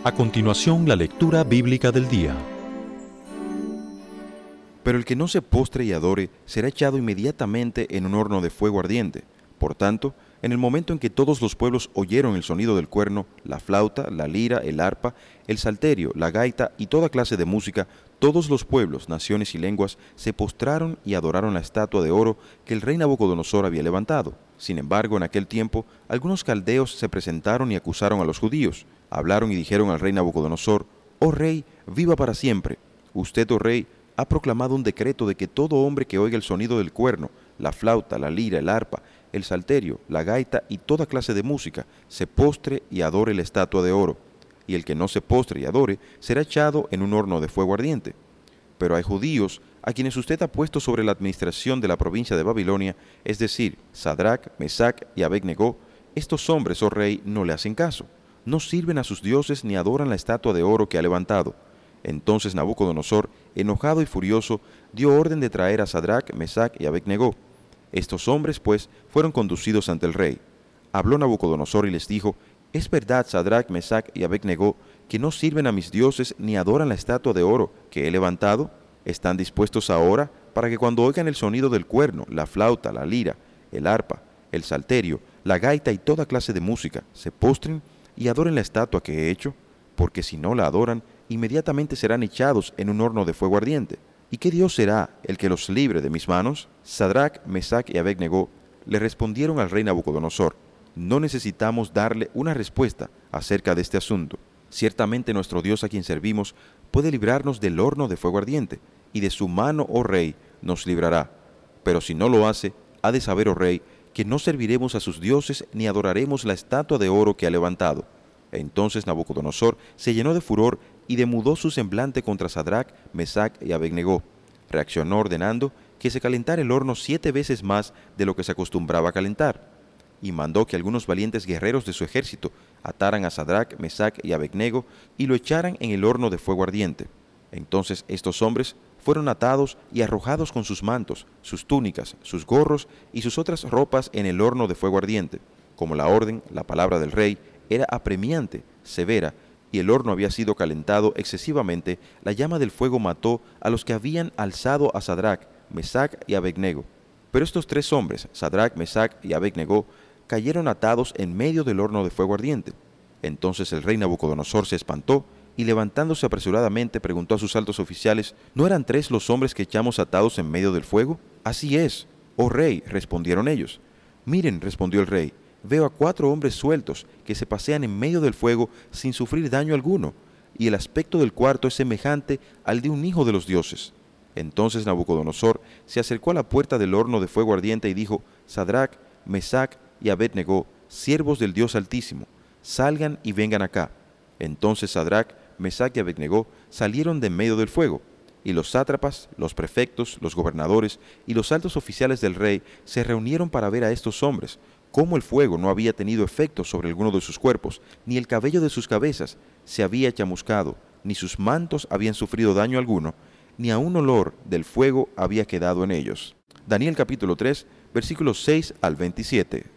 A continuación, la lectura bíblica del día. Pero el que no se postre y adore será echado inmediatamente en un horno de fuego ardiente. Por tanto, en el momento en que todos los pueblos oyeron el sonido del cuerno, la flauta, la lira, el arpa, el salterio, la gaita y toda clase de música, todos los pueblos, naciones y lenguas se postraron y adoraron la estatua de oro que el rey Nabucodonosor había levantado. Sin embargo, en aquel tiempo, algunos caldeos se presentaron y acusaron a los judíos. Hablaron y dijeron al rey Nabucodonosor: «Oh rey, viva para siempre. Usted, oh rey, ha proclamado un decreto de que todo hombre que oiga el sonido del cuerno, la flauta, la lira, el arpa, el salterio, la gaita y toda clase de música, se postre y adore la estatua de oro, y el que no se postre y adore será echado en un horno de fuego ardiente. Pero hay judíos a quienes usted ha puesto sobre la administración de la provincia de Babilonia, es decir, Sadrac, Mesac y Abed-Negó. Estos hombres, oh rey, no le hacen caso, no sirven a sus dioses ni adoran la estatua de oro que ha levantado». Entonces Nabucodonosor, enojado y furioso, dio orden de traer a Sadrac, Mesac y Abed-Negó. Estos hombres, pues, fueron conducidos ante el rey. Habló Nabucodonosor y les dijo: «¿Es verdad, Sadrac, Mesac y Abed-Negó, que no sirven a mis dioses ni adoran la estatua de oro que he levantado? ¿Están dispuestos ahora para que cuando oigan el sonido del cuerno, la flauta, la lira, el arpa, el salterio, la gaita y toda clase de música, se postren y adoren la estatua que he hecho? Porque si no la adoran, inmediatamente serán echados en un horno de fuego ardiente. ¿Y qué Dios será el que los libre de mis manos?». Sadrac, Mesac y Abed-Negó le respondieron al rey Nabucodonosor: «No necesitamos darle una respuesta acerca de este asunto. Ciertamente nuestro Dios a quien servimos puede librarnos del horno de fuego ardiente, y de su mano, oh rey, nos librará. Pero si no lo hace, ha de saber, oh rey, que no serviremos a sus dioses ni adoraremos la estatua de oro que ha levantado». Entonces Nabucodonosor se llenó de furor y demudó su semblante contra Sadrac, Mesac y Abed-Negó. Reaccionó ordenando que se calentara el horno 7 veces más de lo que se acostumbraba a calentar, y mandó que algunos valientes guerreros de su ejército ataran a Sadrac, Mesac y Abed-Negó y lo echaran en el horno de fuego ardiente. Entonces estos hombres fueron atados y arrojados con sus mantos, sus túnicas, sus gorros y sus otras ropas en el horno de fuego ardiente. Como la orden, la palabra del rey, era apremiante, severa, y el horno había sido calentado excesivamente, la llama del fuego mató a los que habían alzado a Sadrac, Mesac y Abed-Negó. Pero estos 3 hombres, Sadrac, Mesac y Abed-Negó, cayeron atados en medio del horno de fuego ardiente. Entonces el rey Nabucodonosor se espantó y, levantándose apresuradamente, preguntó a sus altos oficiales: «¿No eran 3 los hombres que echamos atados en medio del fuego?». «Así es, oh rey», respondieron ellos. «Miren», respondió el rey, «veo a 4 hombres sueltos que se pasean en medio del fuego sin sufrir daño alguno, y el aspecto del cuarto es semejante al de un hijo de los dioses». Entonces Nabucodonosor se acercó a la puerta del horno de fuego ardiente y dijo: «Sadrac, Mesac y Abed-Negó, siervos del Dios Altísimo, salgan y vengan acá». Entonces Sadrac, Mesac y Abed-Negó salieron de en medio del fuego, y los sátrapas, los prefectos, los gobernadores y los altos oficiales del rey se reunieron para ver a estos hombres, cómo el fuego no había tenido efecto sobre alguno de sus cuerpos, ni el cabello de sus cabezas se había chamuscado, ni sus mantos habían sufrido daño alguno, ni aun olor del fuego había quedado en ellos. Daniel capítulo 3, versículos 6 al 27.